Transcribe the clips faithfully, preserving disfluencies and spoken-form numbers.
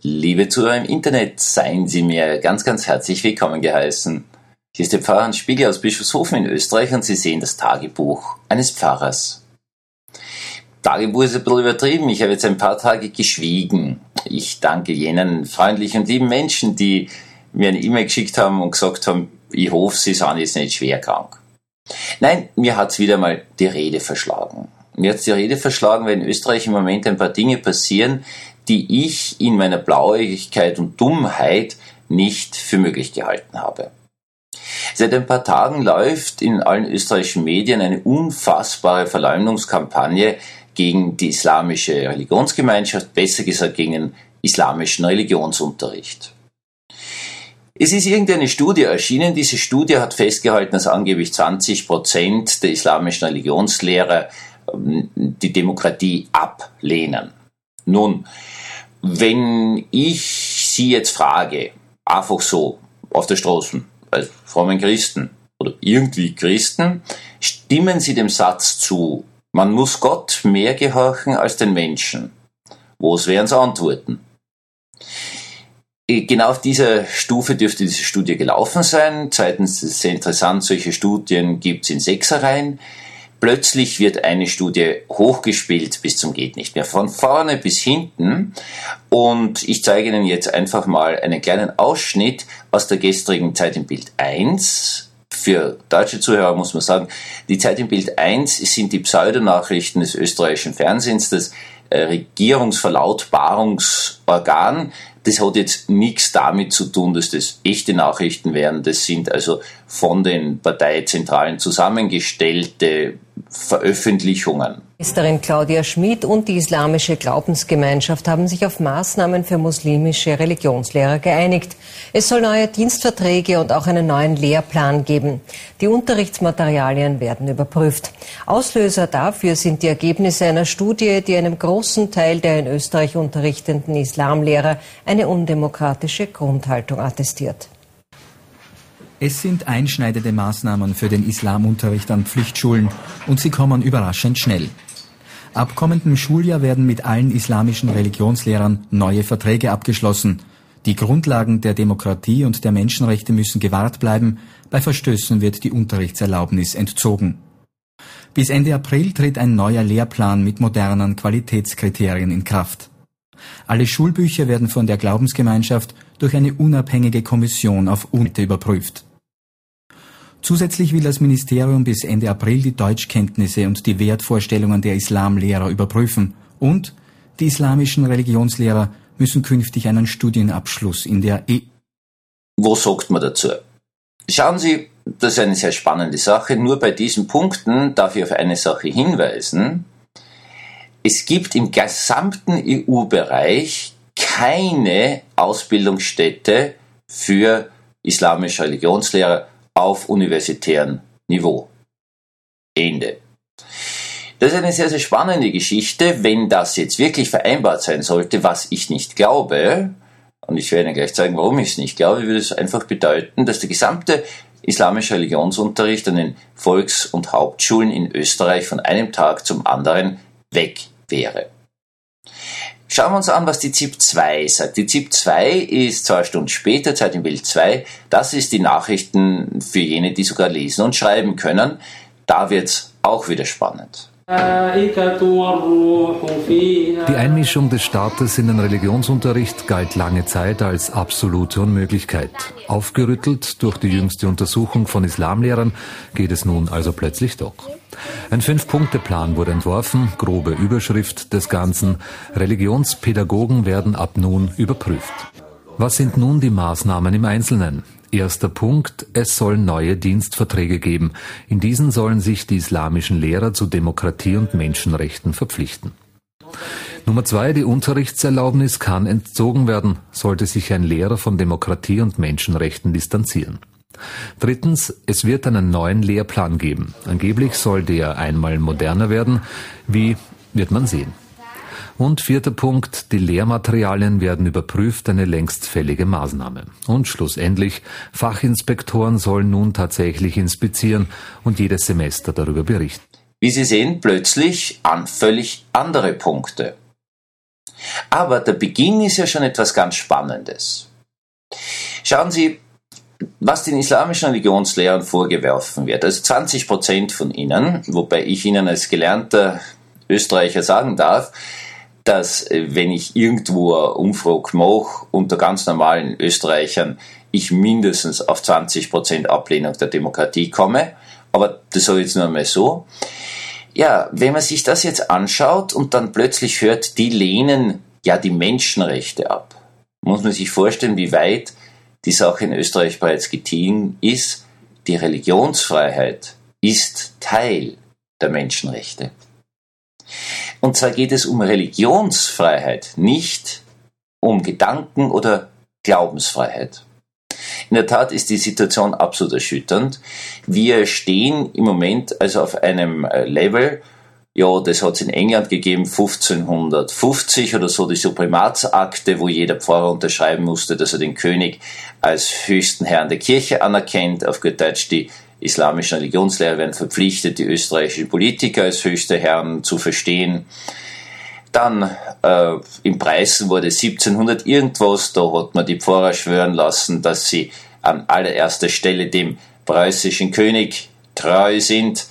Liebe Zuhörer im Internet, seien Sie mir ganz, ganz herzlich willkommen geheißen. Hier ist der Pfarrer Hans Spiegel aus Bischofshofen in Österreich und Sie sehen das Tagebuch eines Pfarrers. Tagebuch ist ein bisschen übertrieben, ich habe jetzt ein paar Tage geschwiegen. Ich danke jenen freundlichen und lieben Menschen, die mir eine E-Mail geschickt haben und gesagt haben, ich hoffe, Sie sind jetzt nicht schwer krank. Nein, mir hat's wieder mal die Rede verschlagen. Mir hat's die Rede verschlagen, weil in Österreich im Moment ein paar Dinge passieren, die ich in meiner Blauäugigkeit und Dummheit nicht für möglich gehalten habe. Seit ein paar Tagen läuft in allen österreichischen Medien eine unfassbare Verleumdungskampagne gegen die islamische Religionsgemeinschaft, besser gesagt gegen den islamischen Religionsunterricht. Es ist irgendeine Studie erschienen. Diese Studie hat festgehalten, dass angeblich zwanzig Prozent der islamischen Religionslehrer die Demokratie ablehnen. Nun, wenn ich Sie jetzt frage, einfach so auf der Straße, als frommen Christen oder irgendwie Christen, stimmen Sie dem Satz zu, man muss Gott mehr gehorchen als den Menschen? Was wären Sie antworten? Genau auf dieser Stufe dürfte diese Studie gelaufen sein. Zweitens ist es sehr interessant, solche Studien gibt es in Sechserreihen. Plötzlich wird eine Studie hochgespielt bis zum geht nicht mehr, von vorne bis hinten. Und ich zeige Ihnen jetzt einfach mal einen kleinen Ausschnitt aus der gestrigen Zeit im Bild eins. Für deutsche Zuhörer muss man sagen, die Zeit im Bild eins sind die Pseudonachrichten des österreichischen Fernsehens, das Regierungsverlautbarungsorgan. Das hat jetzt nichts damit zu tun, dass das echte Nachrichten wären. Das sind also von den Parteizentralen zusammengestellte Veröffentlichungen. Ministerin Claudia Schmid und die islamische Glaubensgemeinschaft haben sich auf Maßnahmen für muslimische Religionslehrer geeinigt. Es soll neue Dienstverträge und auch einen neuen Lehrplan geben. Die Unterrichtsmaterialien werden überprüft. Auslöser dafür sind die Ergebnisse einer Studie, die einem großen Teil der in Österreich unterrichtenden Islamlehrer eine undemokratische Grundhaltung attestiert. Es sind einschneidende Maßnahmen für den Islamunterricht an Pflichtschulen und sie kommen überraschend schnell. Ab kommendem Schuljahr werden mit allen islamischen Religionslehrern neue Verträge abgeschlossen. Die Grundlagen der Demokratie und der Menschenrechte müssen gewahrt bleiben. Bei Verstößen wird die Unterrichtserlaubnis entzogen. Bis Ende April tritt ein neuer Lehrplan mit modernen Qualitätskriterien in Kraft. Alle Schulbücher werden von der Glaubensgemeinschaft durch eine unabhängige Kommission auf Unite überprüft. Zusätzlich will das Ministerium bis Ende April die Deutschkenntnisse und die Wertvorstellungen der Islamlehrer überprüfen und die islamischen Religionslehrer müssen künftig einen Studienabschluss in der E. Was sagt man dazu? Schauen Sie, das ist eine sehr spannende Sache. Nur bei diesen Punkten darf ich auf eine Sache hinweisen. Es gibt im gesamten E U-Bereich keine Ausbildungsstätte für islamische Religionslehrer auf universitärem Niveau. Ende. Das ist eine sehr, sehr spannende Geschichte. Wenn das jetzt wirklich vereinbart sein sollte, was ich nicht glaube, und ich werde Ihnen gleich zeigen, warum ich es nicht glaube, würde es einfach bedeuten, dass der gesamte islamische Religionsunterricht an den Volks- und Hauptschulen in Österreich von einem Tag zum anderen weg wäre. Schauen wir uns an, was die Z I P zwei sagt. Die Z I P zwei ist zwei Stunden später, Zeit im Bild zwei. Das ist die Nachrichten für jene, die sogar lesen und schreiben können. Da wird's auch wieder spannend. Die Einmischung des Staates in den Religionsunterricht galt lange Zeit als absolute Unmöglichkeit. Aufgerüttelt durch die jüngste Untersuchung von Islamlehrern geht es nun also plötzlich doch. Ein Fünf-Punkte-Plan wurde entworfen, grobe Überschrift des Ganzen: Religionspädagogen werden ab nun überprüft. Was sind nun die Maßnahmen im Einzelnen? Erster Punkt, es soll neue Dienstverträge geben. In diesen sollen sich die islamischen Lehrer zu Demokratie und Menschenrechten verpflichten. Nummer zwei, die Unterrichtserlaubnis kann entzogen werden, sollte sich ein Lehrer von Demokratie und Menschenrechten distanzieren. Drittens, es wird einen neuen Lehrplan geben. Angeblich soll der einmal moderner werden. Wie, wird man sehen. Und vierter Punkt, die Lehrmaterialien werden überprüft, eine längst fällige Maßnahme. Und schlussendlich, Fachinspektoren sollen nun tatsächlich inspizieren und jedes Semester darüber berichten. Wie Sie sehen, plötzlich an völlig andere Punkte. Aber der Beginn ist ja schon etwas ganz Spannendes. Schauen Sie, was den islamischen Religionslehrern vorgeworfen wird. Also zwanzig Prozent von ihnen, wobei ich Ihnen als gelernter Österreicher sagen darf, dass wenn ich irgendwo eine Umfrage mache unter ganz normalen Österreichern, ich mindestens auf zwanzig Prozent Ablehnung der Demokratie komme. Aber das sage ich jetzt nur einmal so. Ja, wenn man sich das jetzt anschaut und dann plötzlich hört, die lehnen ja die Menschenrechte ab, muss man sich vorstellen, wie weit die Sache in Österreich bereits gediehen ist. Die Religionsfreiheit ist Teil der Menschenrechte. Und zwar geht es um Religionsfreiheit, nicht um Gedanken- oder Glaubensfreiheit. In der Tat ist die Situation absolut erschütternd. Wir stehen im Moment also auf einem Level, ja, das hat es in England gegeben, fünfzehnhundertfünfzig oder so, die Suprimatsakte, wo jeder Pfarrer unterschreiben musste, dass er den König als höchsten Herrn der Kirche anerkennt. Auf gut Deutsch, die islamischen Religionslehrer werden verpflichtet, die österreichischen Politiker als höchste Herren zu verstehen. Dann äh, in Preußen wurde siebzehnhundert irgendwas, da hat man die Pfarrer schwören lassen, dass sie an allererster Stelle dem preußischen König treu sind.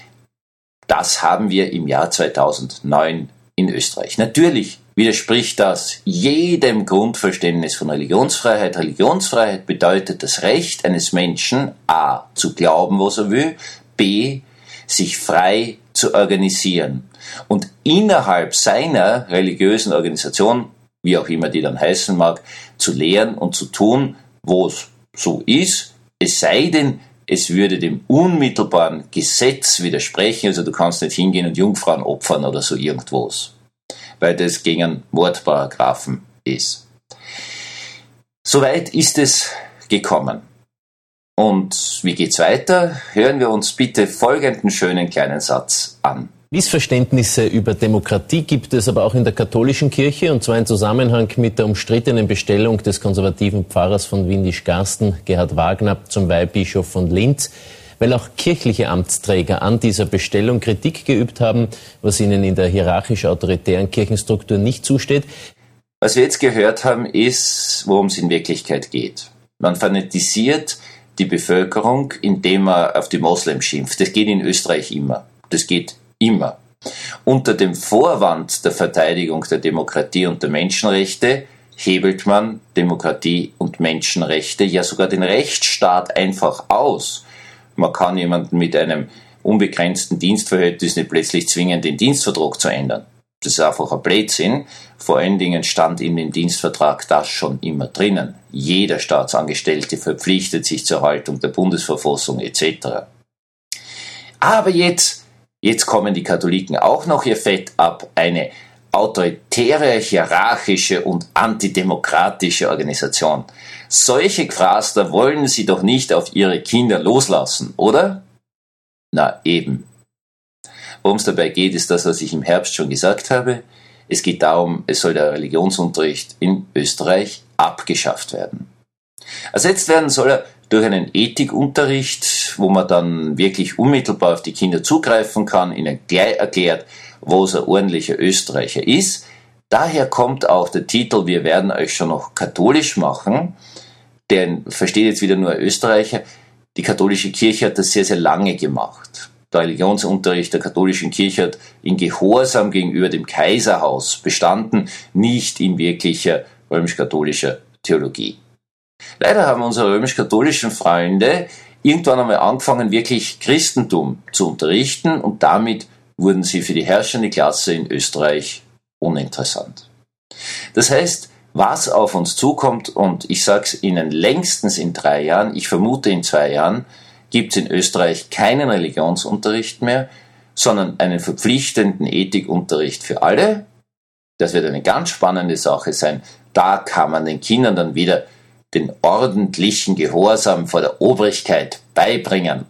Das haben wir im Jahr zweitausendneun in Österreich. Natürlich widerspricht das jedem Grundverständnis von Religionsfreiheit. Religionsfreiheit bedeutet das Recht eines Menschen, a. zu glauben, was er will, b. sich frei zu organisieren und innerhalb seiner religiösen Organisation, wie auch immer die dann heißen mag, zu lehren und zu tun, wo es so ist, es sei denn, es würde dem unmittelbaren Gesetz widersprechen, also du kannst nicht hingehen und Jungfrauen opfern oder so irgendwas, weil das gegen einen Mordparagraphen ist. Soweit ist es gekommen. Und wie geht's weiter? Hören wir uns bitte folgenden schönen kleinen Satz an. Missverständnisse über Demokratie gibt es aber auch in der katholischen Kirche, und zwar im Zusammenhang mit der umstrittenen Bestellung des konservativen Pfarrers von Windisch-Garsten, Gerhard Wagner, zum Weihbischof von Linz, weil auch kirchliche Amtsträger an dieser Bestellung Kritik geübt haben, was ihnen in der hierarchisch-autoritären Kirchenstruktur nicht zusteht. Was wir jetzt gehört haben, ist, worum es in Wirklichkeit geht. Man fanatisiert die Bevölkerung, indem man auf die Moslems schimpft. Das geht in Österreich immer. Das geht immer. Unter dem Vorwand der Verteidigung der Demokratie und der Menschenrechte hebelt man Demokratie und Menschenrechte, ja sogar den Rechtsstaat einfach aus. Man kann jemanden mit einem unbegrenzten Dienstverhältnis nicht plötzlich zwingen, den Dienstvertrag zu ändern. Das ist einfach ein Blödsinn. Vor allen Dingen stand in dem Dienstvertrag das schon immer drinnen. Jeder Staatsangestellte verpflichtet sich zur Erhaltung der Bundesverfassung et cetera. Aber jetzt, jetzt kommen die Katholiken auch noch ihr Fett ab. Eine autoritäre, hierarchische und antidemokratische Organisation. Solche Quaster wollen sie doch nicht auf ihre Kinder loslassen, oder? Na eben. Worum es dabei geht, ist das, was ich im Herbst schon gesagt habe. Es geht darum, es soll der Religionsunterricht in Österreich abgeschafft werden. Ersetzt werden soll er durch einen Ethikunterricht, wo man dann wirklich unmittelbar auf die Kinder zugreifen kann, ihnen gleich erklärt, was ein ordentlicher Österreicher ist. Daher kommt auch der Titel, wir werden euch schon noch katholisch machen, denn versteht jetzt wieder nur ein Österreicher, die katholische Kirche hat das sehr, sehr lange gemacht. Der Religionsunterricht der katholischen Kirche hat in Gehorsam gegenüber dem Kaiserhaus bestanden, nicht in wirklicher römisch-katholischer Theologie. Leider haben unsere römisch-katholischen Freunde irgendwann einmal angefangen, wirklich Christentum zu unterrichten, und damit wurden sie für die herrschende Klasse in Österreich uninteressant. Das heißt, was auf uns zukommt, und ich sage es Ihnen längstens in drei Jahren, ich vermute in zwei Jahren, gibt es in Österreich keinen Religionsunterricht mehr, sondern einen verpflichtenden Ethikunterricht für alle. Das wird eine ganz spannende Sache sein. Da kann man den Kindern dann wieder den ordentlichen Gehorsam vor der Obrigkeit beibringen.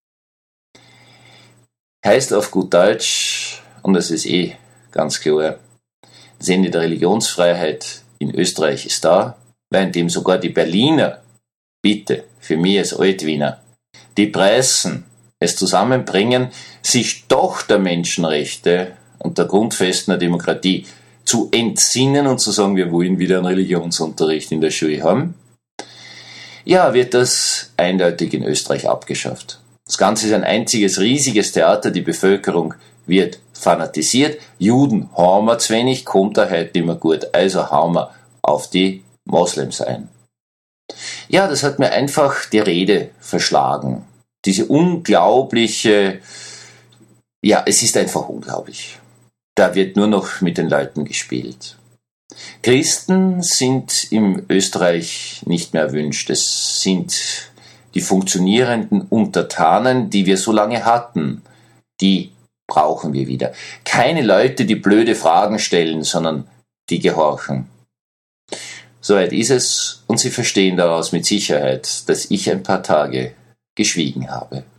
Heißt auf gut Deutsch, und das ist eh ganz klar, das Ende der Religionsfreiheit in Österreich ist da, währenddem sogar die Berliner, bitte, für mich als Altwiener, die Preußen es zusammenbringen, sich doch der Menschenrechte und der Grundfesten der Demokratie zu entsinnen und zu sagen, wir wollen wieder einen Religionsunterricht in der Schule haben, ja, wird das eindeutig in Österreich abgeschafft. Das Ganze ist ein einziges riesiges Theater, die Bevölkerung wird fanatisiert, Juden haben wir zu wenig, kommt da heute nicht mehr gut, also hauen wir auf die Moslems ein. Ja, das hat mir einfach die Rede verschlagen. Diese unglaubliche, ja, es ist einfach unglaublich. Da wird nur noch mit den Leuten gespielt. Christen sind in Österreich nicht mehr erwünscht. Es sind die funktionierenden Untertanen, die wir so lange hatten, die brauchen wir wieder. Keine Leute, die blöde Fragen stellen, sondern die gehorchen. Soweit ist es und Sie verstehen daraus mit Sicherheit, dass ich ein paar Tage geschwiegen habe.